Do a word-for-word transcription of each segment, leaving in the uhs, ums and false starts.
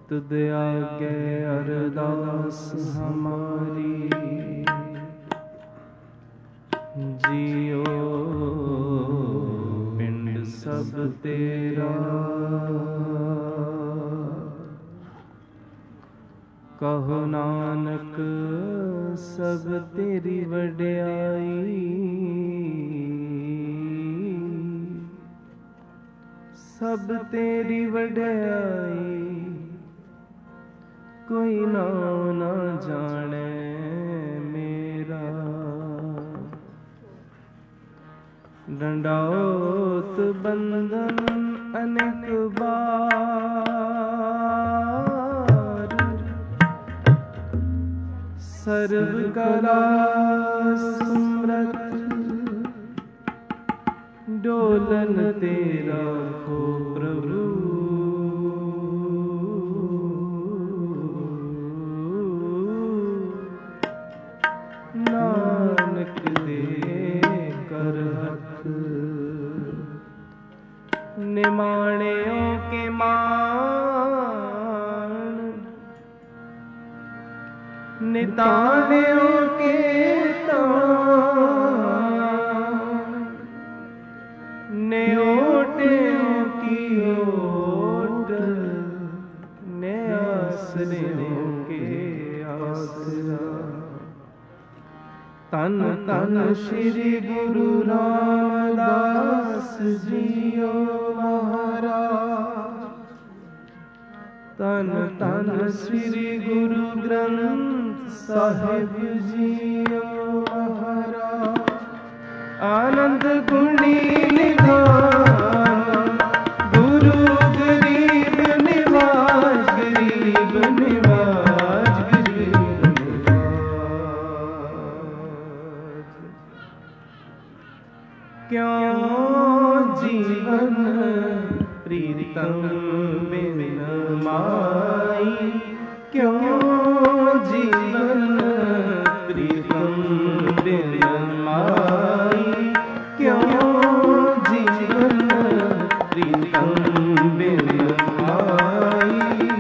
तुद आगे अरदास हमारी, जियो पिंड सब तेरा। कहो नानक सब तेरी वड्याई, सब तेरी वड्याई कोई नाम ना जाने मेरा। दंडौत बंदन अनेक बार, सर्व कला सुमरत डोलन तेरा को प्रभु। नानक दे कर हथ निमाणियों के मान, निताणियों के तान, न्योटियों की ओट, ने आसरियों के आसरा। तन तन श्री गुरु रामदास जियो महाराज, तन तन श्री गुरु ग्रंथ साहिब जियो महाराज। आनंद गुणी निधान गुरु गरीब निवाज, गरीब निवाज, गरीब निवाज। क्यों जीवन प्रीतम बिन माई, क्यों जीवन प्रीतम बिन माई, क्यों जीवन प्रीतम बिन माई।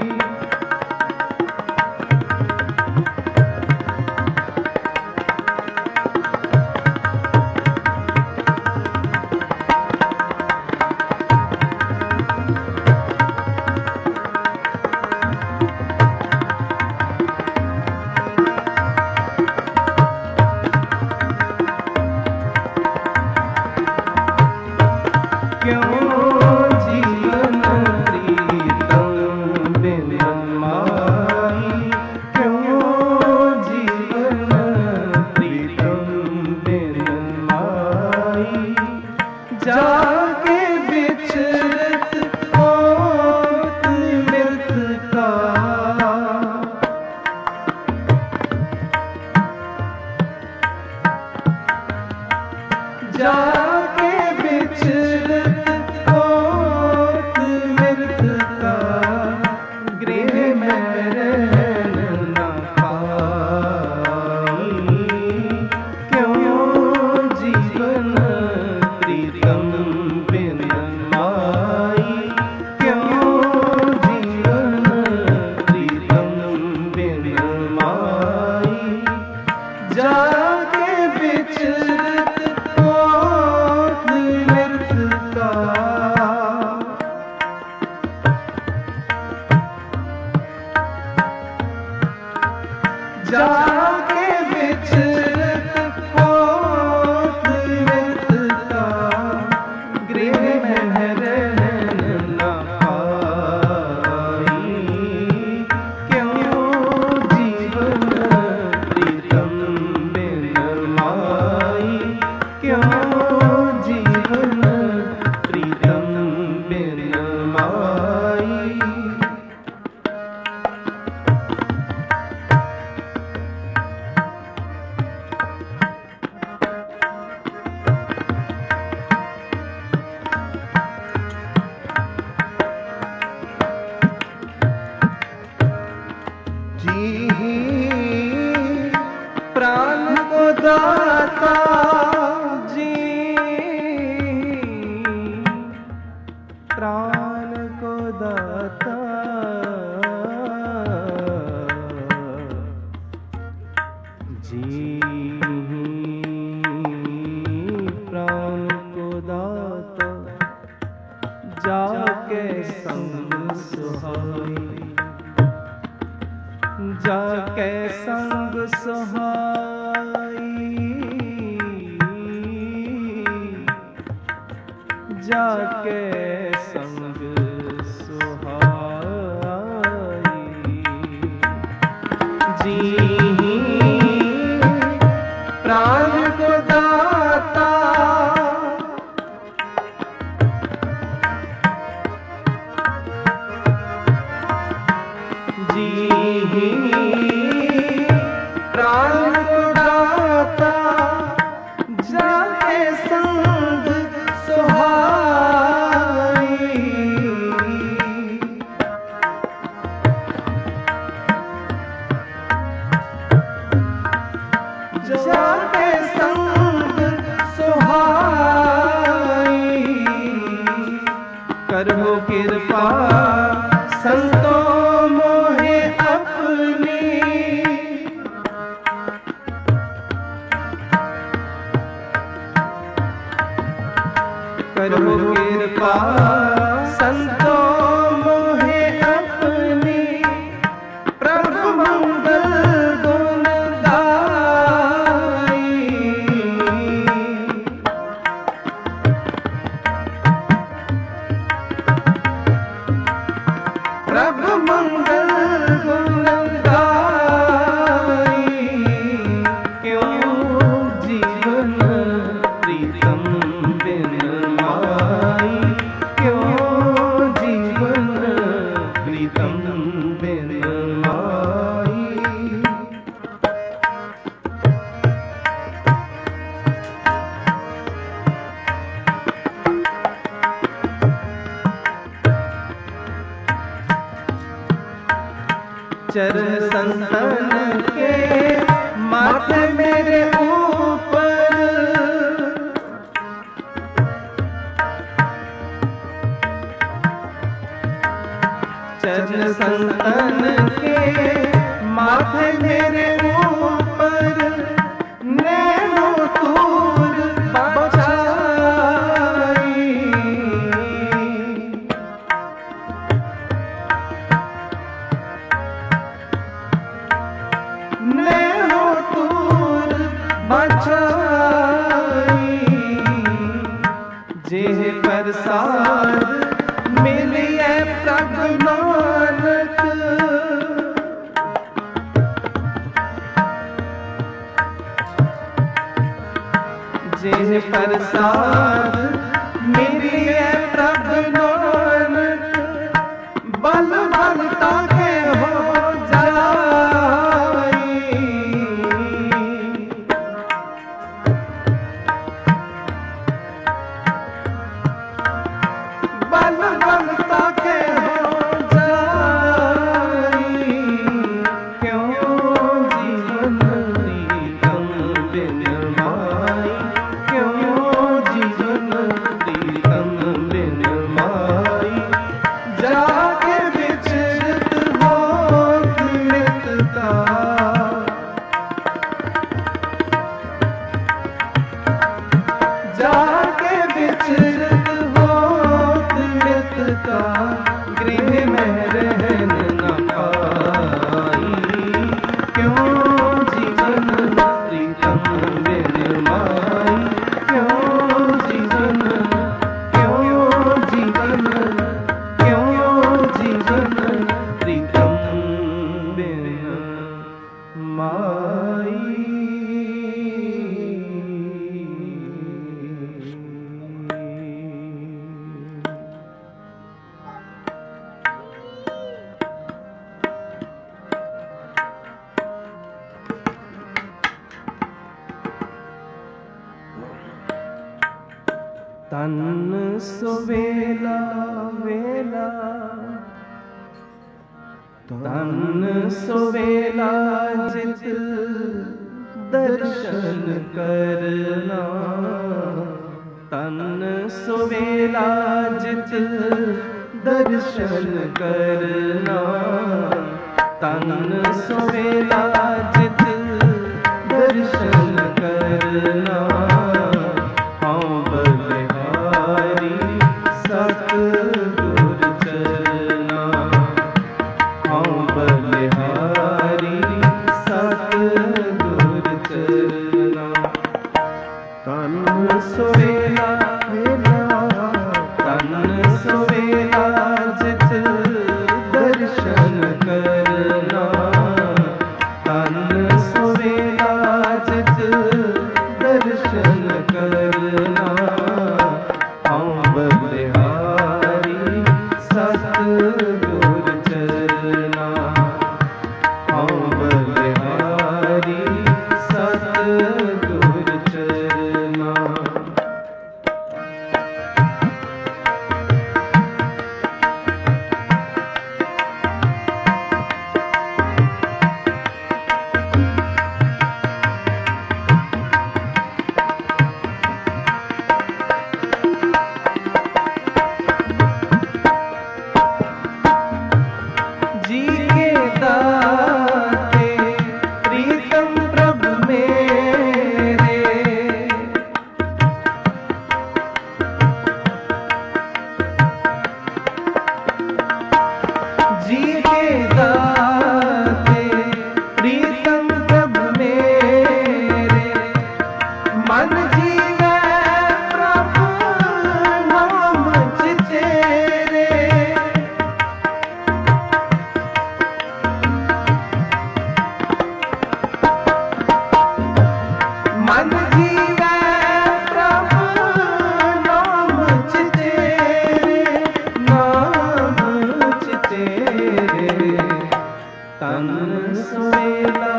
जाके बिछड़त मौत मृत का, जाके बिछड़त मौत मृत का। गृह में रहन न पाई, क्यों जीवन प्रीतम बिन माई, क्यों जीवन प्रीतम बिन माई। जाके बिछड़त मौत जाके संग सुहाई। जी प्राण को दाता जी प्राण को दाता जाके संग सुहाई। जाके संग सुहाई। करहो कृपा संतों मोहे अपनी। करहो कृपा संतों मोहे अपनी। प्रभु मंगल गुण गाई। प्रभु मंगल गुण गाई। क्यों जीवन प्रीतम बिन माई। क्यों जीवन प्रीतम बिन माई। चरण संतन के माथे मेरे ऊपर। चरण संतन के माथे मेरे ऊपर। नैनो तूर बचाई। नैनो तूर बचाई। जेह प्रसाद मिलिए प्रभु नानक। जेह प्रसाद मिलिए प्रभु नानक। बल बल ताके हो जाई। बल बल ताके हो जाई। क्यों जीवन प्रीतम बिन माई। क्यों जीवन प्रीतम बिन माई। जाके विचरित हो कृतता। जाके विचरित हो कृतता। गृह में रहन न पाई। क्यों जीवन प्रीतम बिन माई। क्यों जीवन क्यों जीवन क्यों जीवन प्रीतम बिन माई। तन सुवेला वेला। तन सुवेला जित दर्शन करना। तन सुवेला जित दर्शन करना। तन सुवेला जित दर्शन करना। हाँ बलिहारी सतगुर चरना। हाँ बलिहारी सतगुर चरना। तन सुवेला वेला मन जीवे प्रभु नाम चितेरे, मन जीवे प्रभु नाम चितेरे, नाम चितेरे। तन सुवेला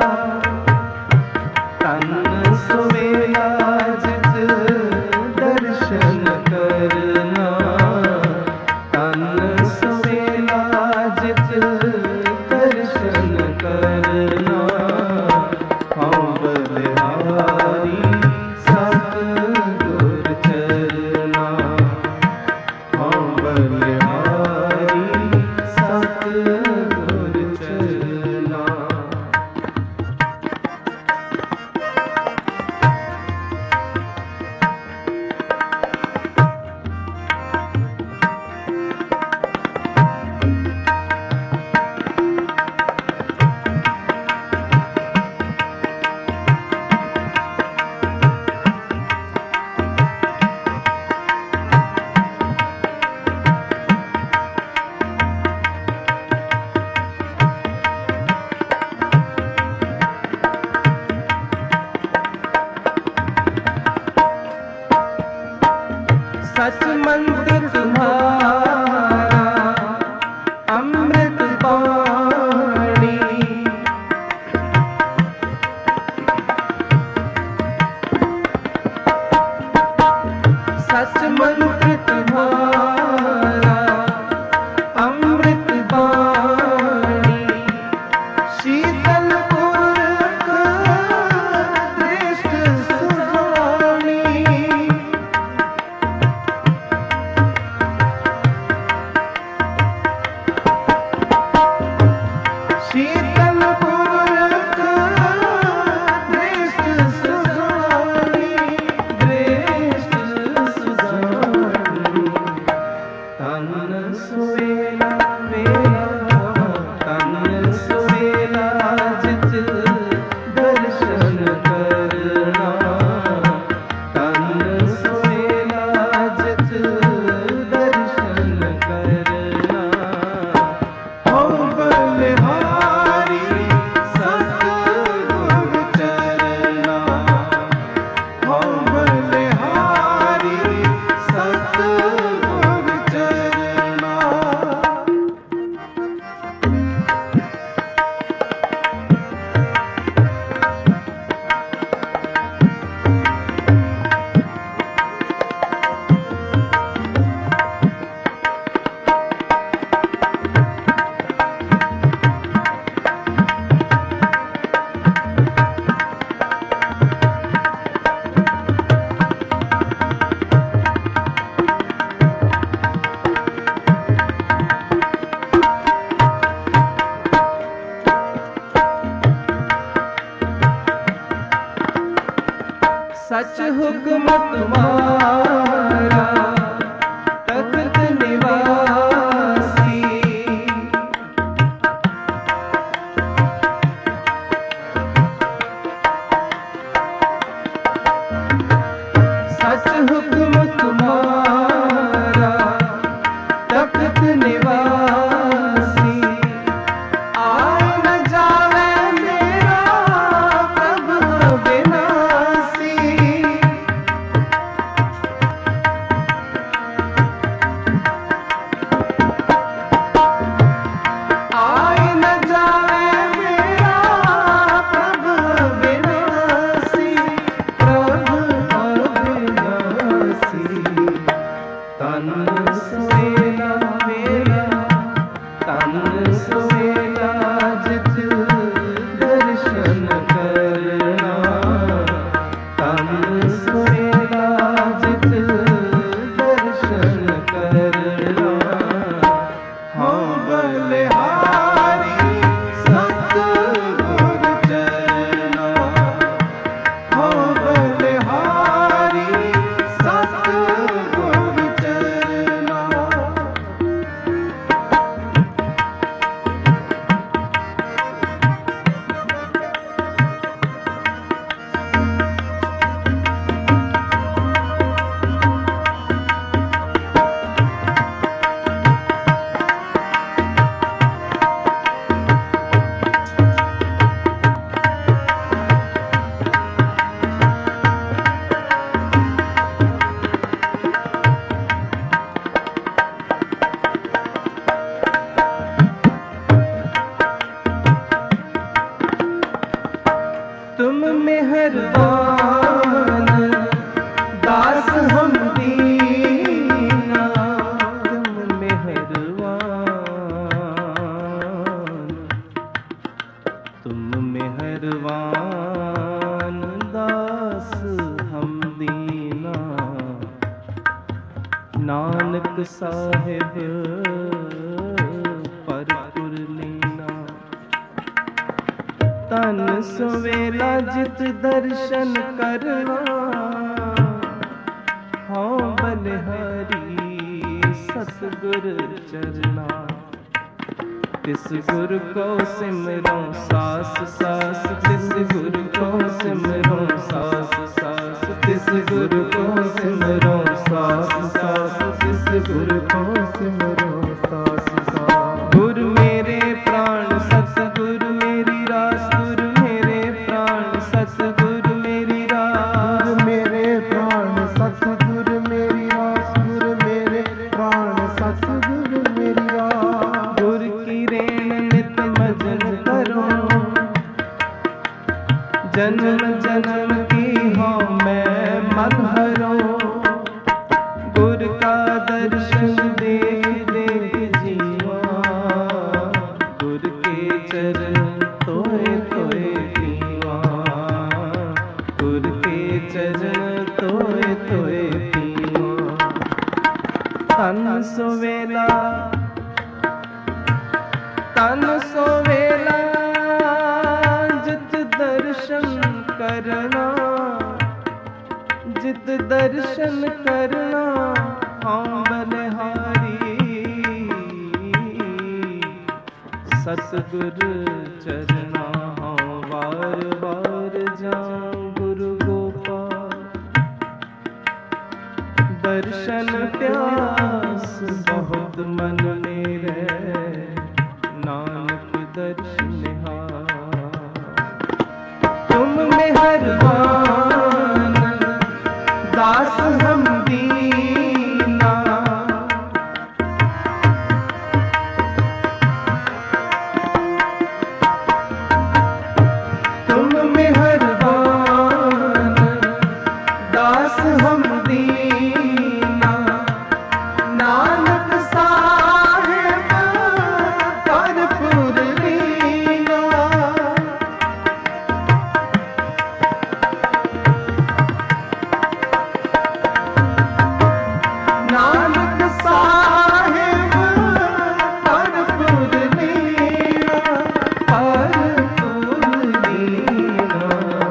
तन सुवेला जित दर्शन करना, तन सुवेला जित दर्शन करना। हाँ बलिहारी सतगुर चरना, हाँ बलिहारी सतगुर चरना। सच मंत्र तुम्हारा अमृत वाणी, सच मंत्र तुम्हारा अमृत वाणी। शीतल पुरख दृष्ट सुहानी, शीतल पुरख दृष्ट सुहानी, दृष्ट सुहानी। तन सुवेला वेला तन सुवेला जित दर्शन करना, तन सुवेला जित दर्शन करना। हो बलिहारी सतगुर चरना, हो बलिहारी सतगुर चरना। सच हुक्म तुम्हारा तख्त निवासी, सच हुक्म तुम्हारा तख्त निवासी। आए न जावे मेरा प्रभु विनाशी, आए न जावे मेरा प्रभु विनाशी, प्रभु अविनाशी। नानक साहिब परपुर लीना। तन सवेला जित दर्शन करना, हाँ बलिहारी सतगुर चरना। तिस गुर को सिमरो सास सास, तिस गुर को सिमरो सास सास, तिस गुर को सिमरो सास सास, तिस गुर को सिमरो सास सास। गुरु मेरे प्राण सतगुरु मेरी रास, गुरु मेरे प्राण सतगुरु मेरी रास, गुरु मेरे प्राण सतगुरु मेरी रास, गुरु मेरे प्राण सतगुरु मेरी रास। गुर की रेण नित मजन करो, जन्म जन्म की हो मैं मनहरो। गुर का दर्शन देख देख जीवा, गुर के चरण तोए तोए पीवा, गुर के चरण तोए तोए पीवा। तन सवेला तन सवेला जित दर्शन करना, जित दर्शन करना, हाँ बलिहारी सतगुर चरना। हाँ बार बार जाऊं गुरु गोपाल, दर्शन प्यास बहुत मन मेरे, नानक दर्शनिहार। तुम मेहरबान दास हम दीना, तुम मेहरबान दास हम दीना। नानक साहिब परपुर लीना। नानक साहिब परपुर लीना, परपुर लीना।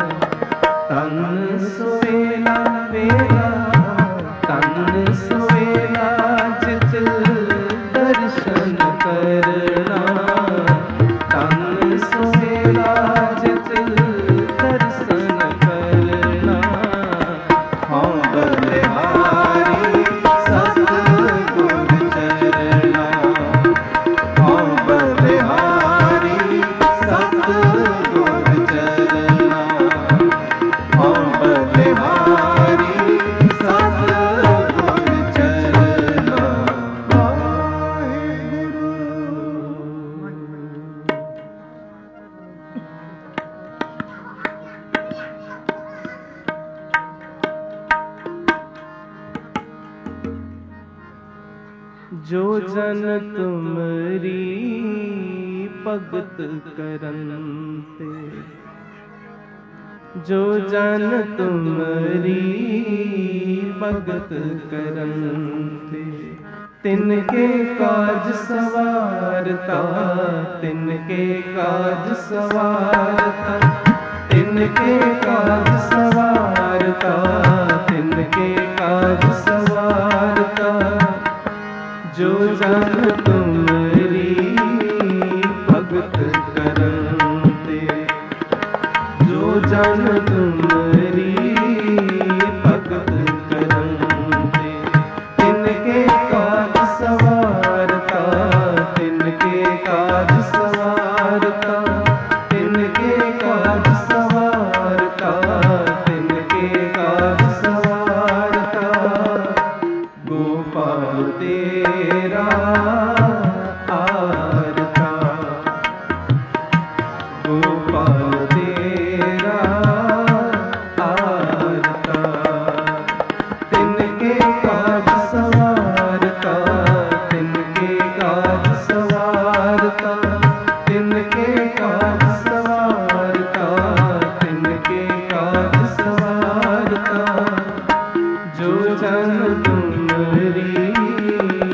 तन सवेला वेला, तन सवेला जित दर्शन करना, तन सवेला जित दर्शन करना। हाँ बलिहारी सतगुर चरना, हाँ बलिहारी सतगुर चरना, हाँ बलिहारी सतगुर चरना। वाहिगुरु। जो जन तुमरी भगत करन्ते, जो जन तुमरी भगत करन्ते। तिनके काज सवारता, तिनके काज सवारता, तिनके काज सवारता, तिनके काज सवारता। जो जन तुमरी भगत करन्ते, जो जन तुमरी भगत करन्ते। तिनके काज सवारता, तिनके काज सवारता, तिनके काज सवारता, तिनके काज सवारता। गोपाल तेरा आरता, गोपाल तेरा आरता। तिनके काज सवारता, तिनके काज सवारता, तिनके काज सवारता, तिनके काज सवारता। जो जन तुमरी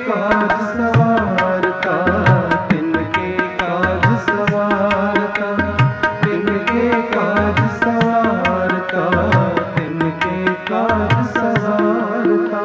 काज सवारता, तिनके काज सवारता, तिनके काज सवारता, तिनके काज सवारता।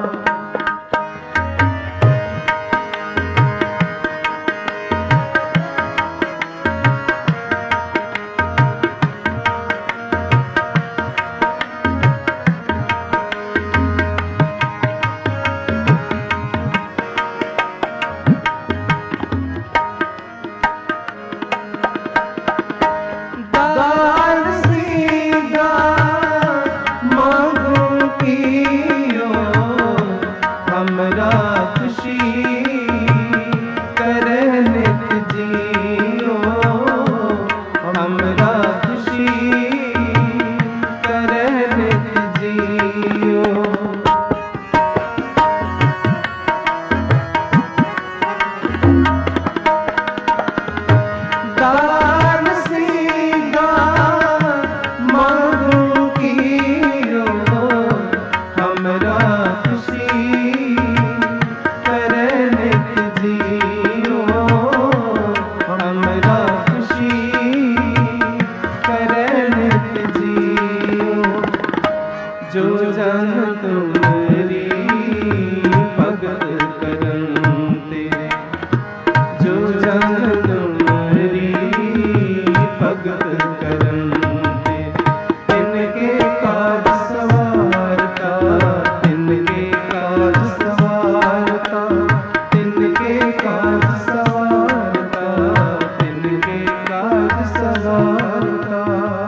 जो जन तुमरी भगत करन तेरे, जो जन तुमरी भगत करन तेरे, तिनके काज सवारता, तिनके काज सवारता, तिनके काज सवारता, तिनके काज सवारता।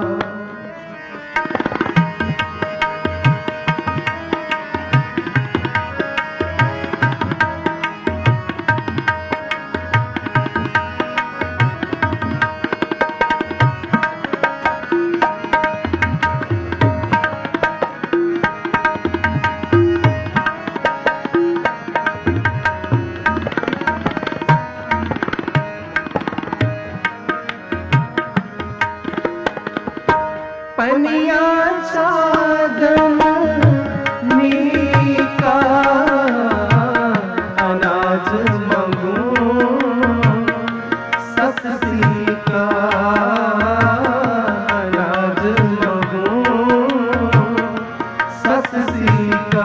पनिया साधन नीका, अनाज मंगू सतसी का, अनाज मंगू सतसी का।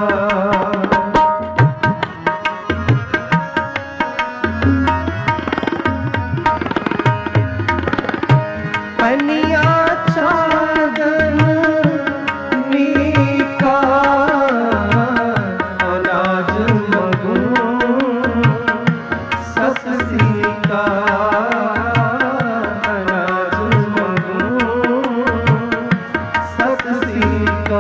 पनिया साधन नीका, अनाज मंगू सतसी का, अनाज मंगू सतसी का।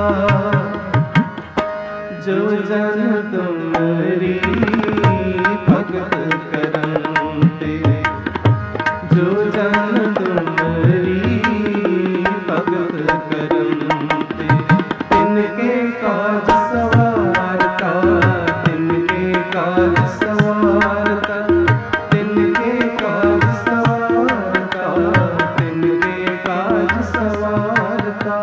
जो जन तुमरी भगत करन तेरे, जो जन तुमरी भगत करन तेरे, तिनके काज सवारता, तिनके काज सवारता, तिनके काज सवारता, तिनके काज सवारता।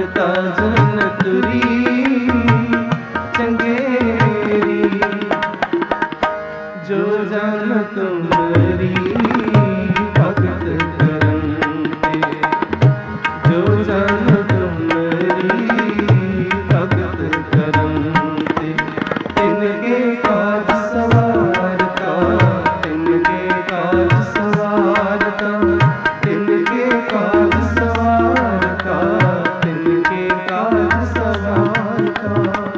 भगता जन तुरी चंगेरी, जो जन तुमरी भगत करते, जो जन तुमरी भगत करते, तिनके काज सवारता, तिनके काज सवारता, तिनके काज सवारता, तिनके काज सवारता।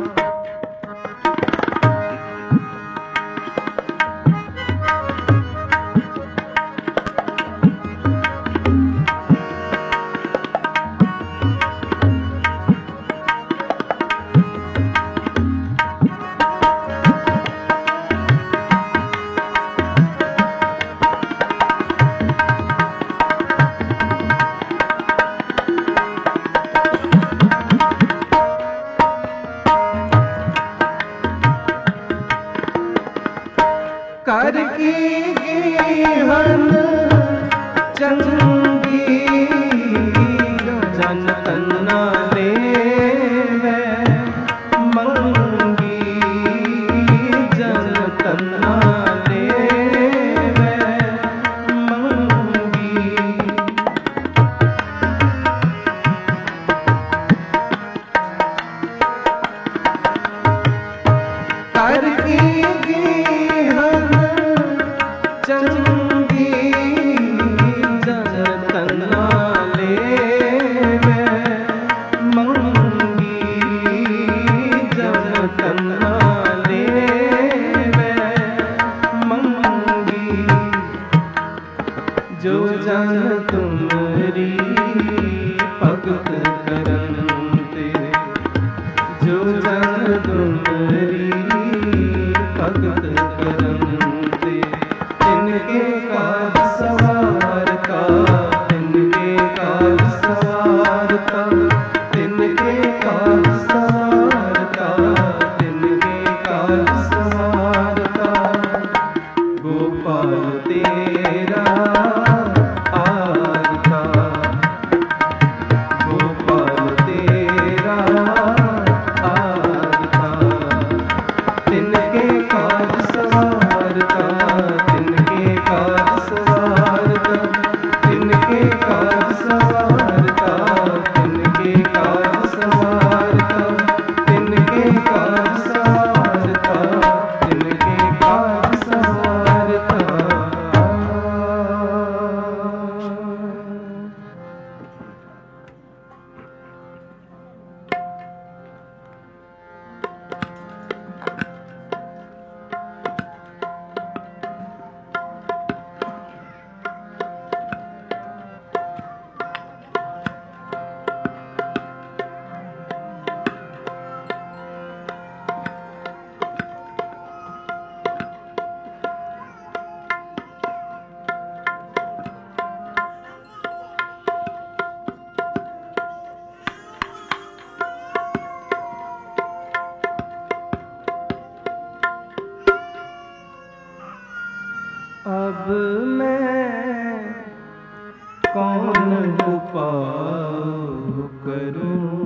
कर की हन चंगी, जन तन्ना लेवे मंगी, जन तन्ना लेवे मंगी। कर की चंगी, जन तन्ना लेवे मंगी, जन तन्ना लेवे मंगी, जो जन तुमरी भगत करते, जो जन तुमरी भगत करते, तिनके काज सवारता, तिनके काज सवारता, तिनके काज सवारता, तिनके काज सवारता। गोपाल तेरा आरता, गोपाल तेरा आरता, तिनके काज सवारता, तिनके काज सवारता, तिनके काज सवारता, तिनके काज सवारता, तिनके काज सवारता, तिनके काज सवारता। अब मैं कौन उपाय करूं,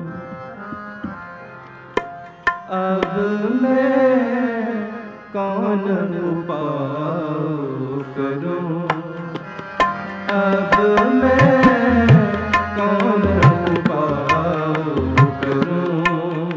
अब मैं कौन उपाय करूं, अब मैं कौन उपाय करूं।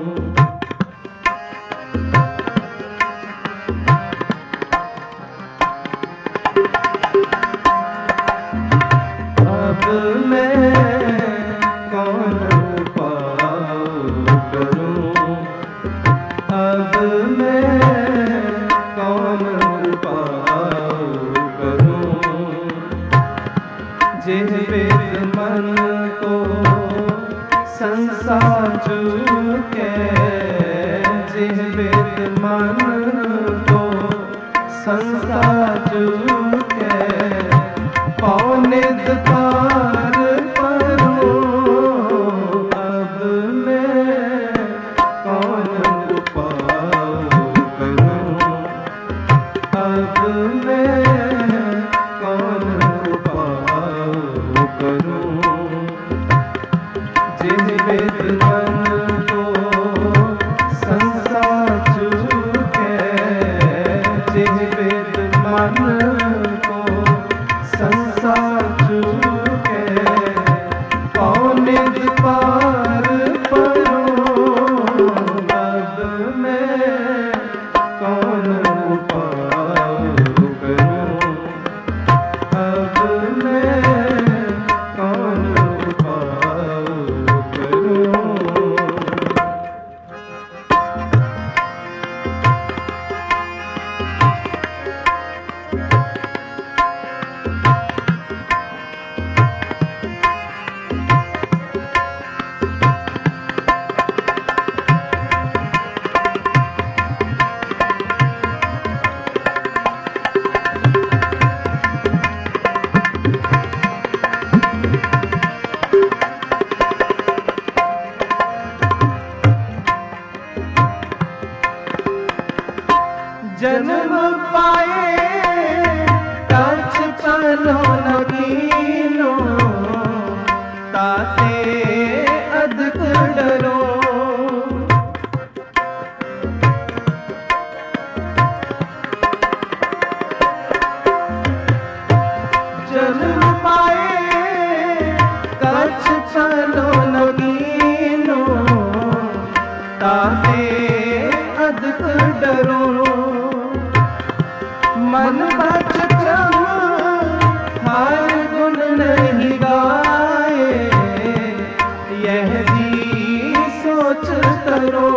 अब मैं कौन उपाय करूं, अब मैं कौन उपाय करूं। जिस वेद मन को संसार झूके, जिस वेद मन को संसार झूके, पौनिद पार परूं। अब मैं कौन उपाय करूं, अब मैं कौन उपाय करूं। जिन वेद मन को संसार चूके, जिन वेद मन को संसार चूके, कौन पार परो अब मैं कौन उपाय करूं, अब मैं कौन उपाय करूं। जन्म पाए कछ पलो न कीनो, ताते अधिक डरो। जन्म पाए कछ पलो न कीनो, ताते अधिक डरो। मन बच क्रम हर गुण नहीं गाए, यह भी सोच करो।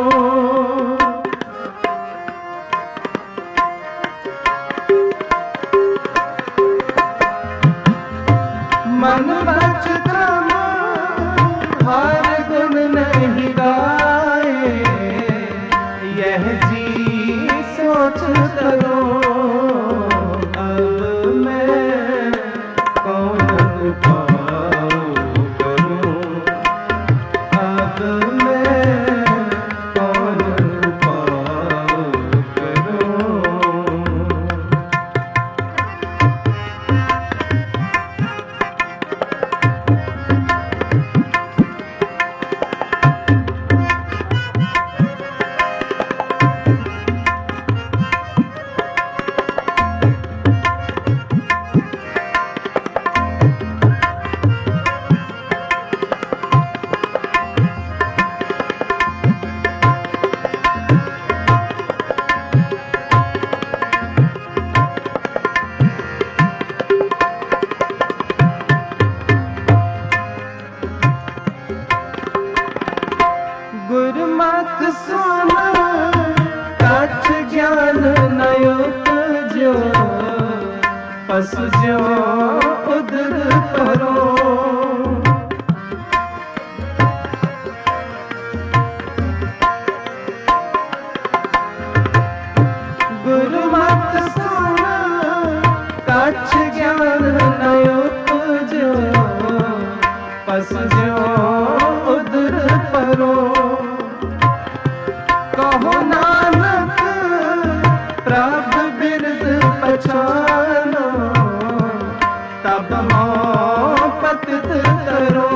मन बच क्रम हर गुण नहीं गाए, यह जी सोच करो। गुरुमत सुन कछ ज्ञान न उपजो, पस ज्यो उदर करो। गुरुमत सुन कछ ज्ञान न उपजो, पस ज्यो उदर करो। कहो नानक प्रभु बिरद पछानो, तब मोह पतित करो।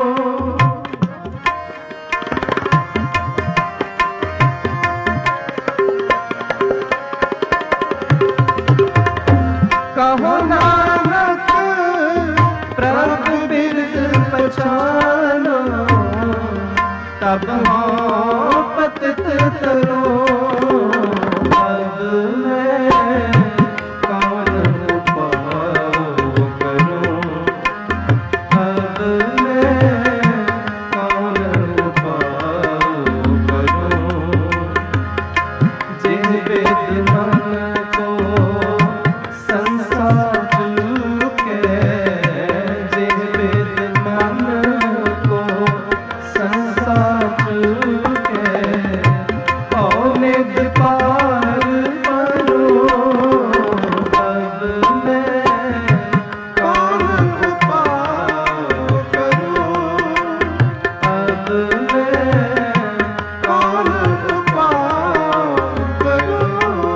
कहो नानक प्रभु बिरद पछानो, तब मोह पतित करो। अब मैं कौन उपाय करूं, अब मैं कौन उपाय करूं। जिन वेद मन को संसार चूके, जिन वेद मन को संसार चूके, कौन पार परो अब मैं कौन उपाय करूं, अब मैं कौन उपाय करूं।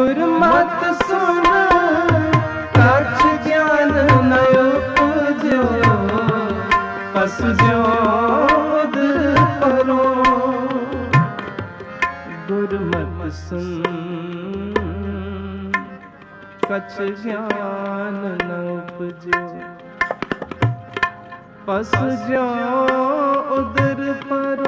गुरमत सुन कछ ज्ञान न उपजो, पस ज्यों उदर परो। गुरमत सुन कछ ज्ञान न उपजो, पस ज्यों उदर परो।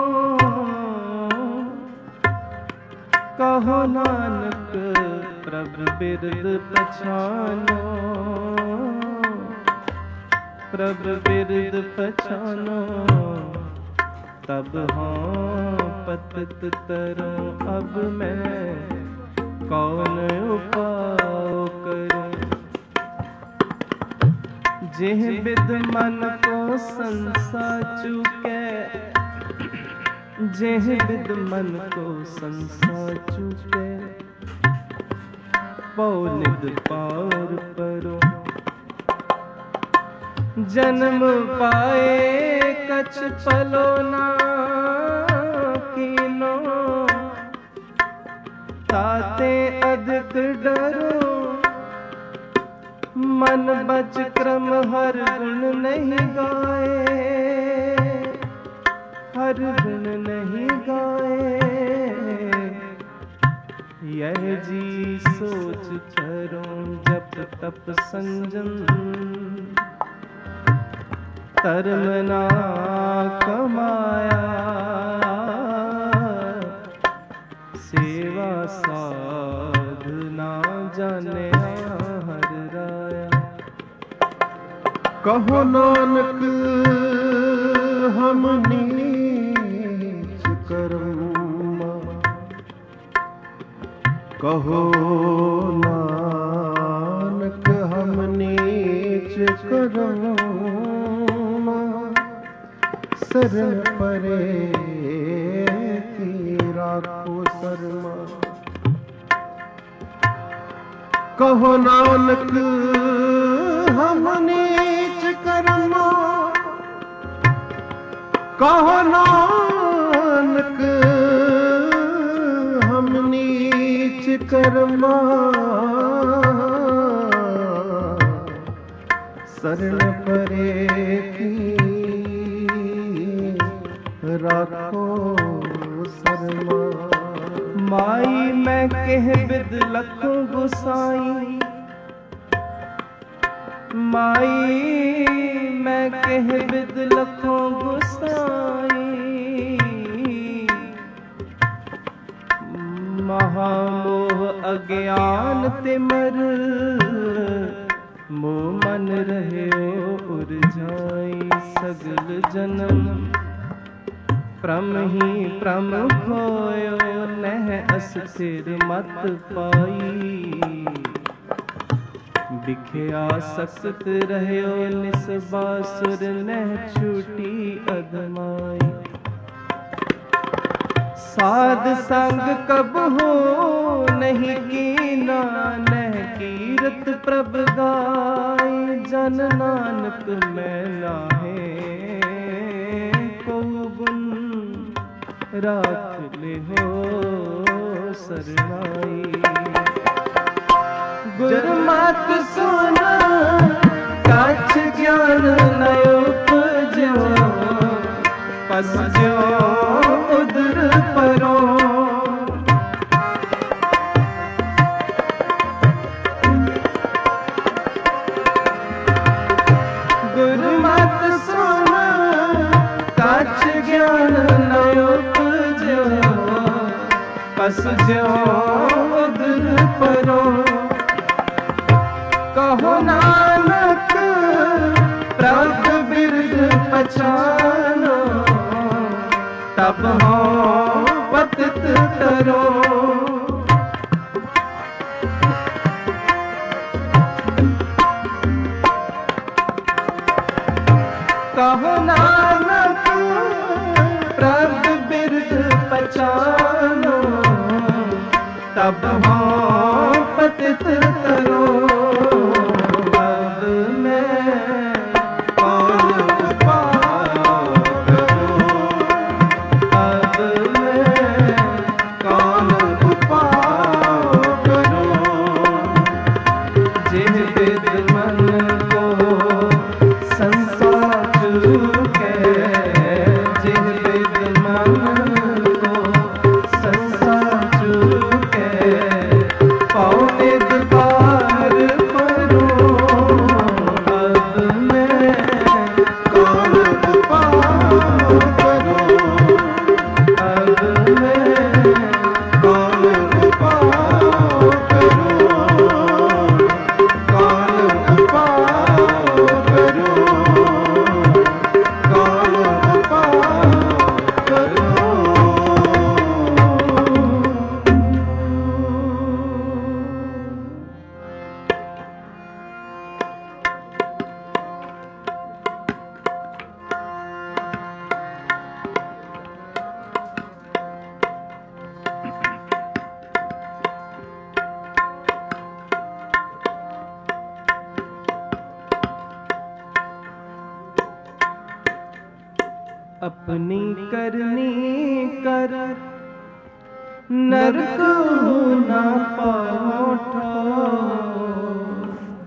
कहो नानक प्रभु बिरद पछानो, प्रभु बिरद पछानो। तब हाँ पतित तरों, अब मैं कौन उपाय करूं। जेह बिद मन को संसा चुके, जेह बिद मन को संसा चुके। पौ निद पार परो, जन्म पाए कछ पलो ना कीनो। ताते अधिक डरो, मन बच क्रम हर गुण नहीं गाए, हर गुण नहीं गाए। यह जी सोच करो जप तप संजम, धर्म ना कमाया। सेवा साधना जाने हर राया। कहो नानक हम नीच कर्मा, कहो नानक हम नीच कर्मा। शरण परे की राखो शर्मा। कहो नानक हम नीच कर्मा, कहो नानक हम नीच कर्मा। शरण परे की राखो शर्मा। माई मैं कह बिद लखों गुसाई, माई मैं कह बिद लखों गुसाई। महामोह अज्ञान तिमर, मोह मन रह्यो उरझाई। सगल जन्म प्रम ही प्रम खोयो, नह अस्थिर मत पाई। बिख्या सख्त रह्यो निसबासुर, नह छूटी अधमाई। साध संग कब हो नहीं कीना, नह कीरत प्रभ गाई। जन नानक मैं नाहे को गुण, राख ले हो सरनाई। गुरमत सुना कछ ज्ञान न उपजो, पस ज्यों उदर परो। गुरमत सुना कछ ज्ञान न उपजो, पस ज्यों उदर परो। कहो नानक प्रभु बिरद पछानो, तब हो पतित तरो। कहो नानक प्रभु बिरद पछानो, तब हो पतित तरो। करो। अपनी करनी कर नरक ना पाओ ठोर।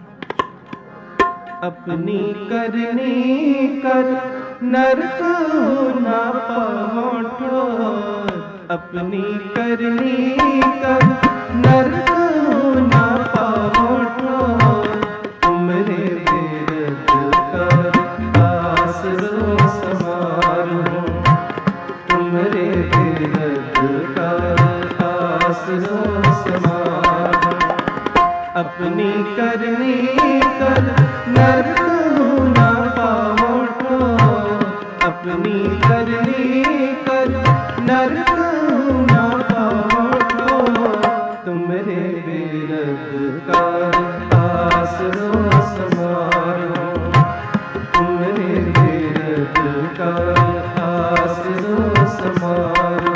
अपनी करनी कर नरक ना पाओ ठोर। अपनी करनी कर नरक ना पाओ ठोर। तुमरे बिरद कर आसरो समारो। तुमरे बिरद कर आसरो समारो। अपनी करनी कर नरक ना पाओ ठोर। अपनी करनी कर नरक ना पाओ ठोर। तुमरे बिरद कर आसरो समारो। तुमरे बिरद कर आसरो समारो।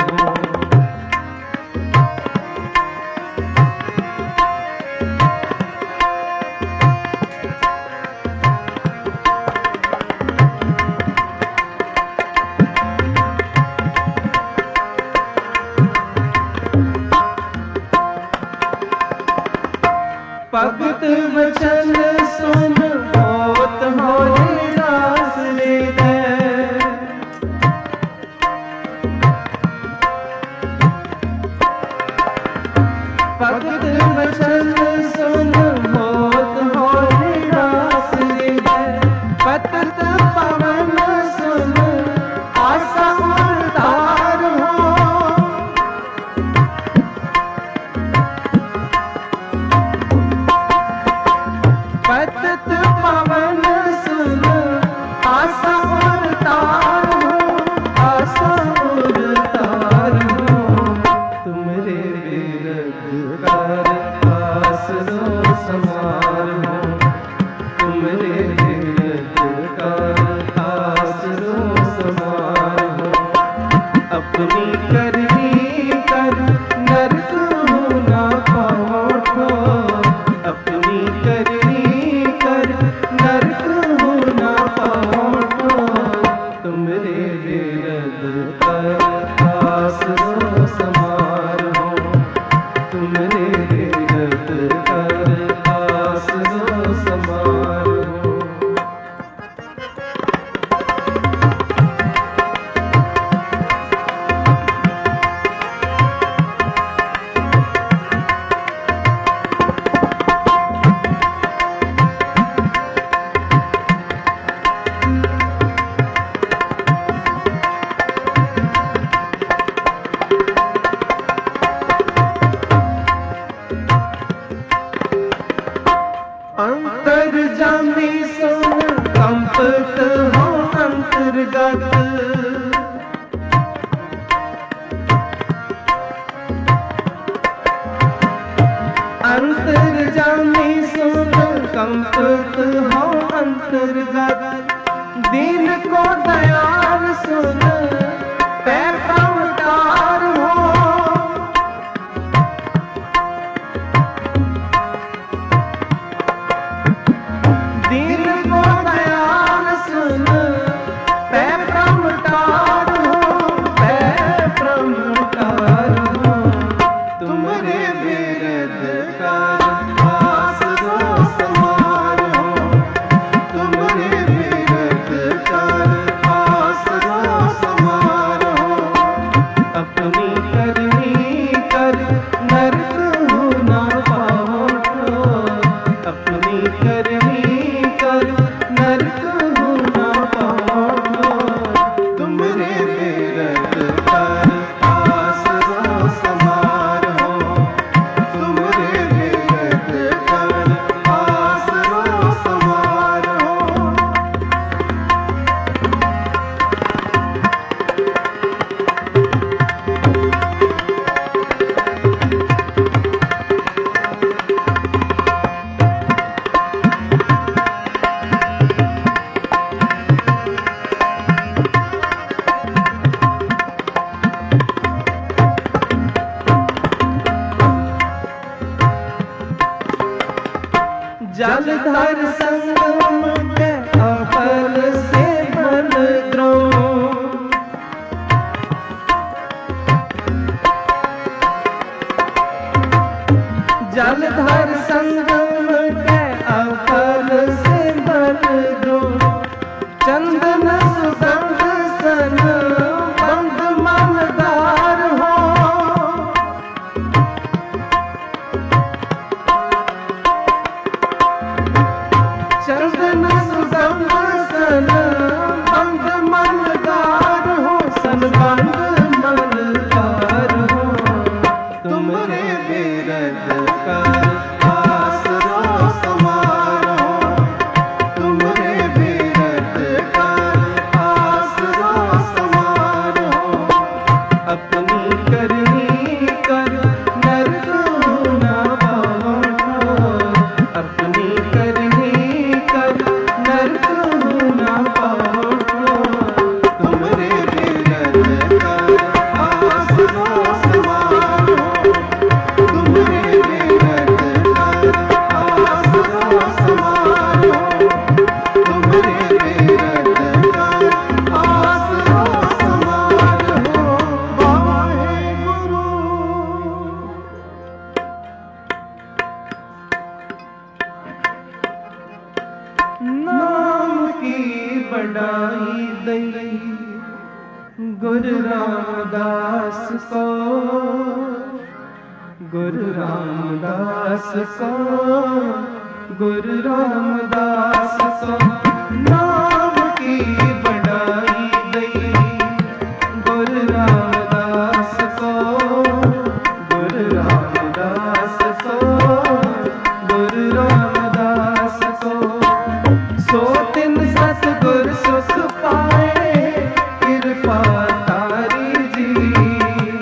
भगत वचन सुन होत हो निराश रे दे। भगत वचन सुन होत हो निराश रे दे। पतत पवन सुन आशा उतार हो। पतत पवन सुन आशा उतार हो। आशा उतार हो। तुमरे बिरद कर आसरो समारो। तुमरे बिरद कर आसरो समारो। अपनी करनी कर नरक ना पाओ ठोर। अपनी करनी कर नरक ना पाओ ठोर। तुमरे बिरद कर आसरो समारो। तुमरे बिरद कर आसरो समारो। अंतर्जामी सुन कंपित हो अंतर्गत। अंतर्जामी सुन कंपित हो अंतर्गत। दीन को दयाल सुन पैसा उतार हो। दीन को दयाल सुन पै प्रमटार हो। पै प्रमटार हो। तुमरे बिरद कर आसरो समारो। तुमरे बिरद कर आसरो समारो। अपनी करनी कर नरक ना पाओ ठोर। अपनी करनी कर नरक ना पाओ ठोर। तुमरे बिरद कर आसरो समारो। तुमरे बिरद कर आसरो समारो। जलधर संगम के अफल से बन द्रोण। जलधर संगम के अफल सिमर दो चंदन सुगंध सन बंद मनदार हो चंदन सुगंध सन बंद मनदार हो सन बंद मनदार हो तुमरे बेरद कर आसरो समारो तुमरे बेरद कर आसरो समारो अपनी करनी कर नरक न पाओ अपनी करनी कर नरक न पाओ तुमरे बेरद कर आसरो समारो तुमरे बेरद कर आसरो समारो तुमरे बेरद कर आसरो समारो वाहेगुरु। नाम की बड़ाई दई गुरु रामदास को गुरु रामदास को गुरु रामदास को नाम की बड़ाई दई गुरु रामदास को गुरु रामदास को गुरु रामदास को सो तिन सतगुर सुख पाए कृपा तारी जी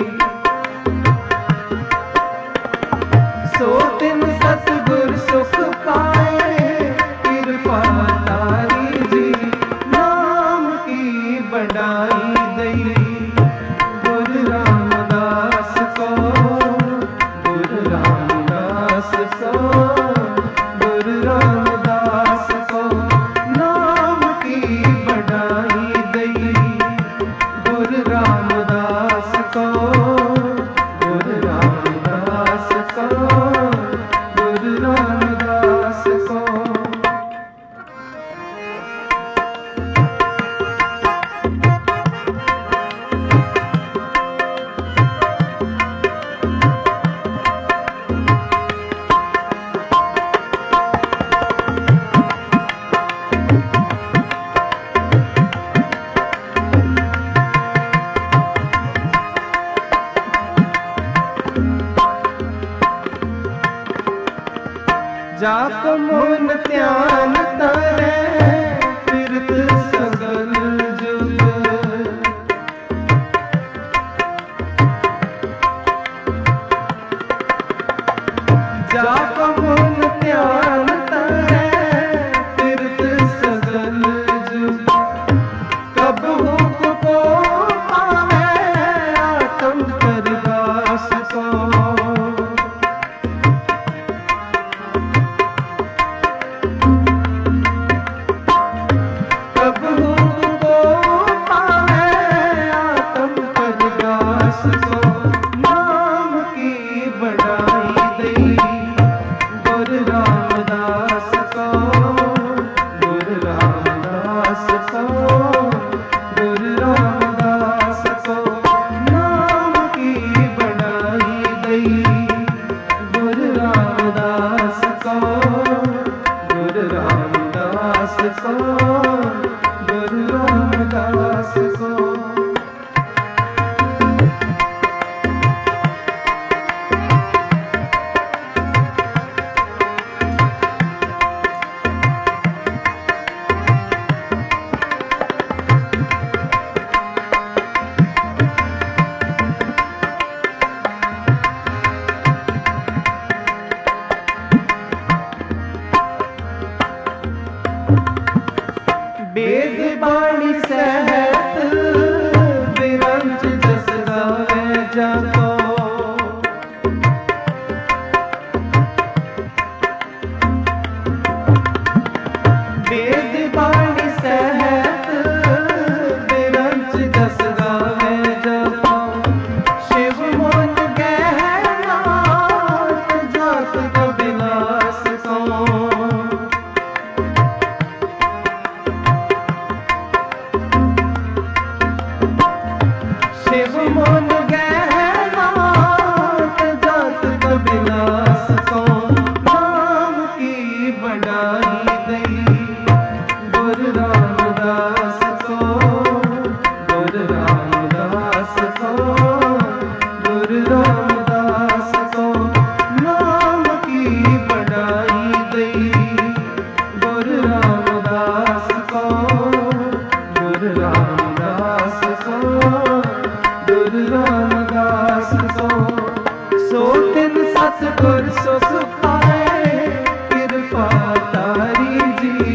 सो तिन सतगुर सुख पाए कृपा तारी जी नाम की बड़ाई दई गुरु रामदास को गुरु रामदास को गुरु रामदास को नाम की बड़ाई दई गुरु रामदास को गुरु रामदास को गुरु रामदास को। जाप मोन ध्यान तरे फिरत सगल जुग जाप मोन ध्यान तरे फिरत सगल जुग कब हुक को पावे आत्म प्रकाश को नाम की बड़ाई दई गुरु रामदास सो तिन सतगुर सुख पाए कृपा तारी जी।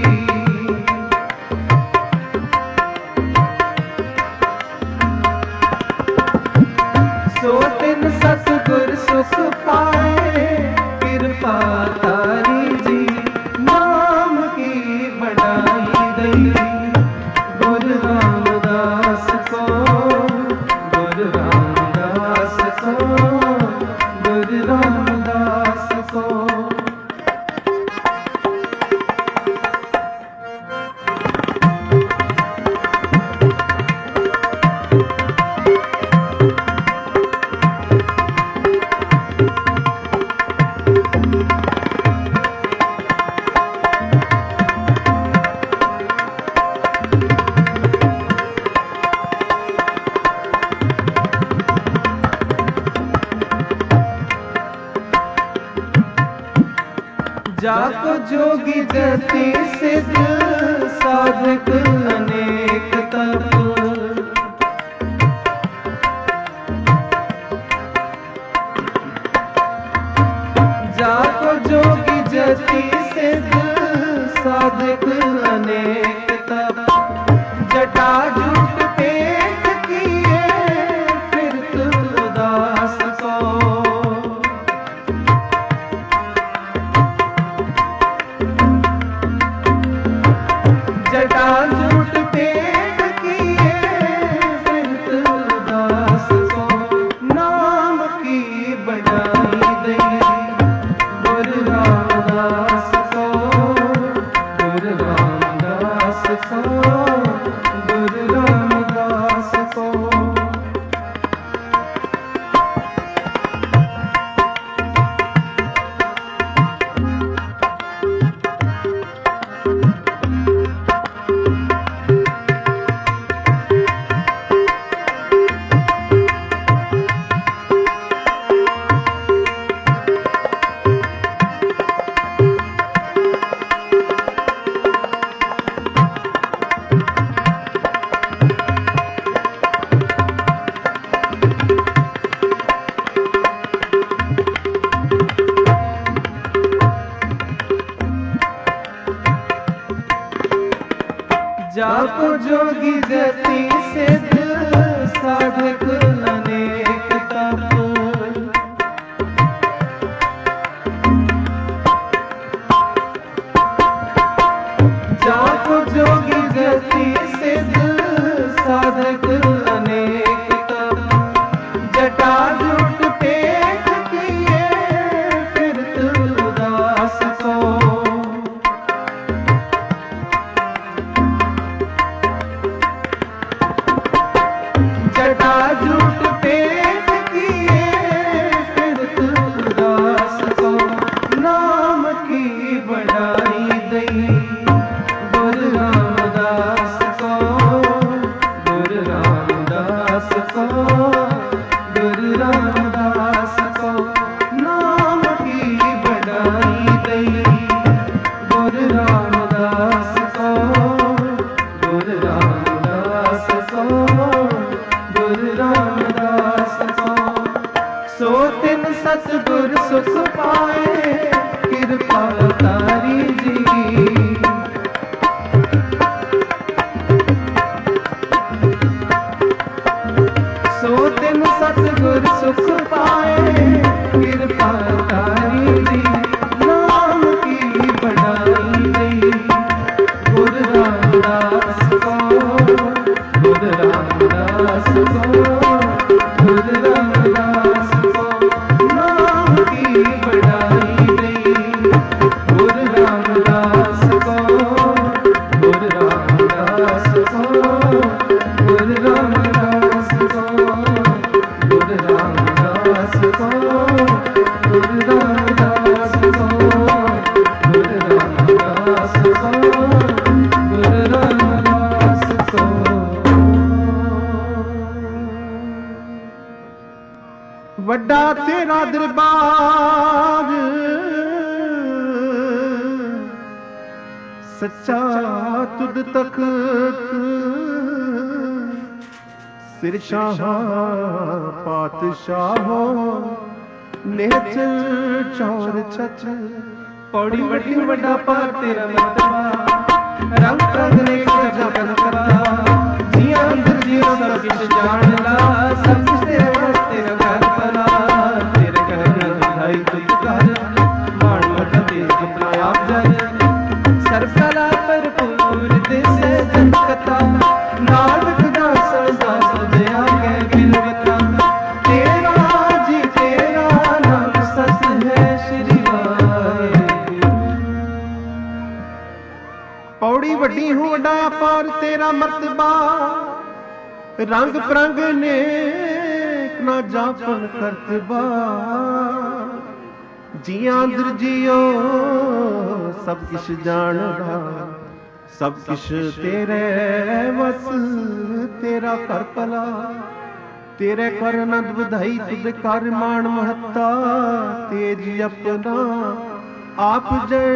सो तिन सतगुर सुख पाए कृपा तारी जी। नाम की बढ़ाई दई गुरु रामदास को, गुरु रामदास को, गुरु रामदास को। जाको जोगी जति सिद्ध साधक अनेक तप। जाको जोगी जति सिद्ध साधक अनेक तप। जटा जूट पेट किए फिरत उदास को। जटा जूट पेट किए फिरत उदास को। नाम की बढ़ाई दई गुरु रामदास को, गुरु रामदास को, गुरु रामदास को। जाको जोगी जति सिद्ध साधक अनेक तप। जाको जोगी जति सिद्ध साधक अनेक तप। जटा जूट पेट किए फिरत उदास को। जटा जूट पेट किए फिरत उदास को। नाम की बढ़ाई दई गुरु रामदास को, गुरु रामदास को, गुरु रामदास को। नाम की बढ़ाई दई गुरु रामदास को, गुरु रामदास को, गुरु रामदास को। सो तिन सतगुर सुख पाए कृपा तारी जी। सो तिन सतगुर सुख पाए कृपा तारी जी। नाम की बढ़ाई दई गुरु रामदास को, गुरु रामदास को, गुरु रामदास को। नाम की बढ़ाई दई गुरु रामदास को, गुरु रामदास को, गुरु रामदास को, गुरु रामदास को, गुरु रामदास को, गुरु रामदास को, गुरु रामदास को। वड्डा तेरा दरबार सच्चा तुद तक ਸਿਰ ਸ਼ਾਹਾਂ ਪਾਤਸ਼ਾਹੋ ਨੇਚਲ ਚੌਰ ਛਛ। ਪੌੜੀ ਵੱਡੀ ਵੱਡਾ ਪਾਰ ਤੇਰਾ ਮਰਤਬਾ ਰੰਗ ਰੰਗ ਨੇ ਜਗਨ ਕਰਾ। ਜੀਆਂ ਅੰਦਰ ਜੀਓ ਸਭ ਕਿਛ ਜਾਣ ਲਾ ਸਭ ਕੁਛ ਤੇਰੇ ਵਾਸਤੇ ਕਰ ਭਲਾ। ਤੇਰੇ ਕਰ ਵਿਧਾਈ ਤੁਧ ਕਰ ਮਾਣ ਮਟ ਤੇਜ ਆਪਣਾ ਆਪ ਜਨ। ਸਰਬ ਕਲਾ ਭਰਪੂਰ ਦਿਸੈ ਜਨ ਕਥਾ ਨਾਨਕ ਦਾਸ ਦਾਸ ਦੇ ਆਗੇ ਬਿਨਵਤਾ। ਤੇਰਾ ਜੀ ਤੇਰਾ ਨਾਮ ਸਤ ਹੈ ਸ਼੍ਰੀ ਵਾਹਿਗੁਰੂ। ਪੌੜੀ ਵੱਡੀ ਹੂੰ ਵੱਡਾ ਅਪਾਰ ਤੇਰਾ ਮਰਤਬਾ ਰੰਗ ਪ੍ਰੰਗ ਨੇਕ ਨਾ ਜਾਪਨ ਕਰਤਬਾ। ਜੀਆਂ ਅੰਦਰ ਜੀਓ ਸਭ ਕਿਛ ਜਾਣਦਾ ਸਭ ਕਿਛ ਤੇਰੇ ਵਸ ਤੇਰਾ ਕਰ ਭਲਾ। ਤੇਰੇ ਕਰ ਆਨੰਦ ਵਧਾਈ ਤੁਧ ਕਰ ਮਾਣ ਮਹੱਤਾ। ਤੇਜ ਆਪਣਾ ਆਪ ਜੈ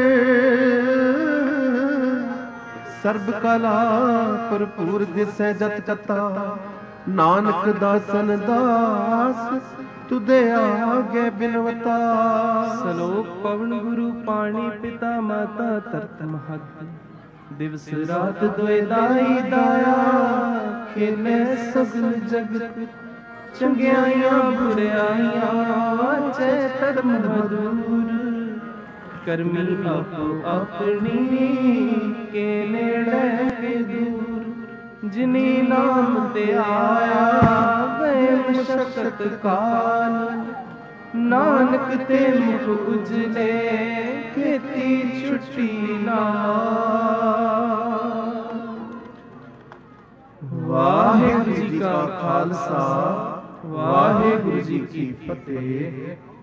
ਸਰਬ ਕਲਾ ਭਰਪੂਰ ਦਿਸੈ ਜਤ ਕਤਾ। ਨਾਨਕ ਦਾਸਨ ਦਾਸ ਤੁਧੇ ਆਗੇ ਬਿਨਵਤਾ। ਸਲੋਕ ਪਵਨ ਗੁਰੂ ਪਾਣੀ ਪਿਤਾ ਮਾਤਾ ਤਰਤ ਮਹਤ। ਦਿਵਸ ਰਾਤ ਦੋਇ ਦਾਈ ਦਾਇਆ ਖੇਲੇ ਸਗਲ ਜਗਤ। ਚੰਗਿਆਈਆਂ ਬੁਰਿਆਈਆਂ ਚੈ ਧਰਮ ਮਧੁਰ। ਕਰਮੀ ਆਪੋ ਆਪਣੀ ਕੇ ਨੇੜੇ ਕੇ ਦੂਰ। ਜਿਨੀ ਨਾਮ ਤੇ ਆਇਆ ਗਏ ਮਸ਼ਕਤ ਕਾਲ। ਨਾਨਕ ਤੇ ਮੁਖ ਉਜਲੇ ਖੇਤੀ ਛੁੱਟੀ ਨਾਲ। ਵਾਹਿਗੁਰੂ ਜੀ ਕਾ ਖਾਲਸਾ ਵਾਹਿਗੁਰੂ ਜੀ ਕੀ ਫਤਿਹ।